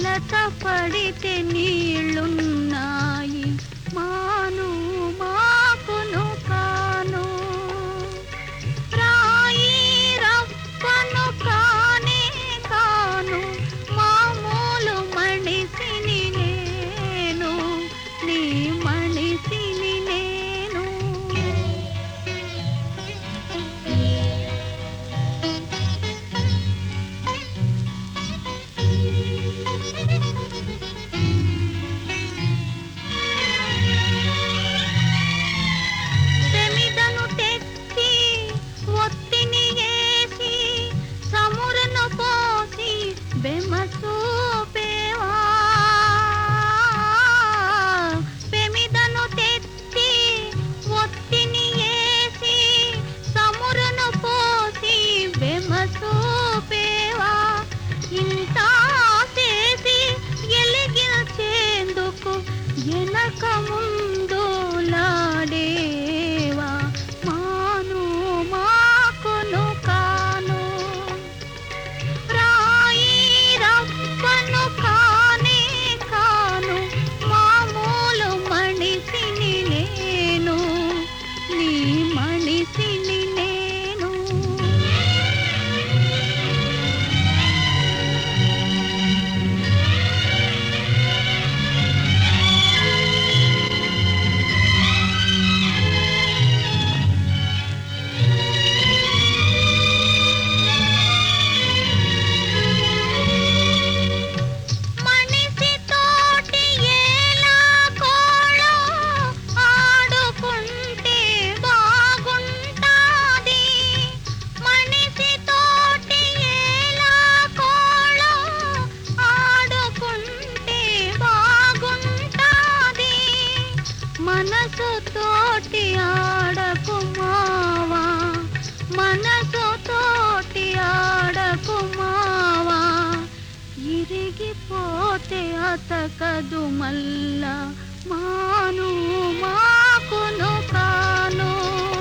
కలత పడితే నీళ్ళున్నాయి మాను మాకును కాను రాయి రప్పను కానే కాను మామూలు మనిషిని నేను నీ మనిషిని నేను సెమిదను తెచ్చి ఒత్తిని వేసి సమురను పోసి బెమసూపేవా సెమిదను తెచ్చి ఒత్తిని వేసి సమురను పోసి బెమసూపేవా ఇంత చేసి ఎలిగించేందుకు వెనక ముందు లాడేవా మాను మాకును కాను రాయి రప్పను కానే కాను మామూలు మనిషిని నేను నీ మనిషిని నేను మనిషి తోటి ఎలా కోళో ఆడుకుంటే బాగుంటాది మనిషి తోటి ఎలా కోళో ఆడుకుంటే బాగుంటాది మనసు తోటి ఆడకు మావా మనసు తోటి ఆడకు మావా ఇరిగిపోతే అతకదు మల్ల మాను మాకును కాను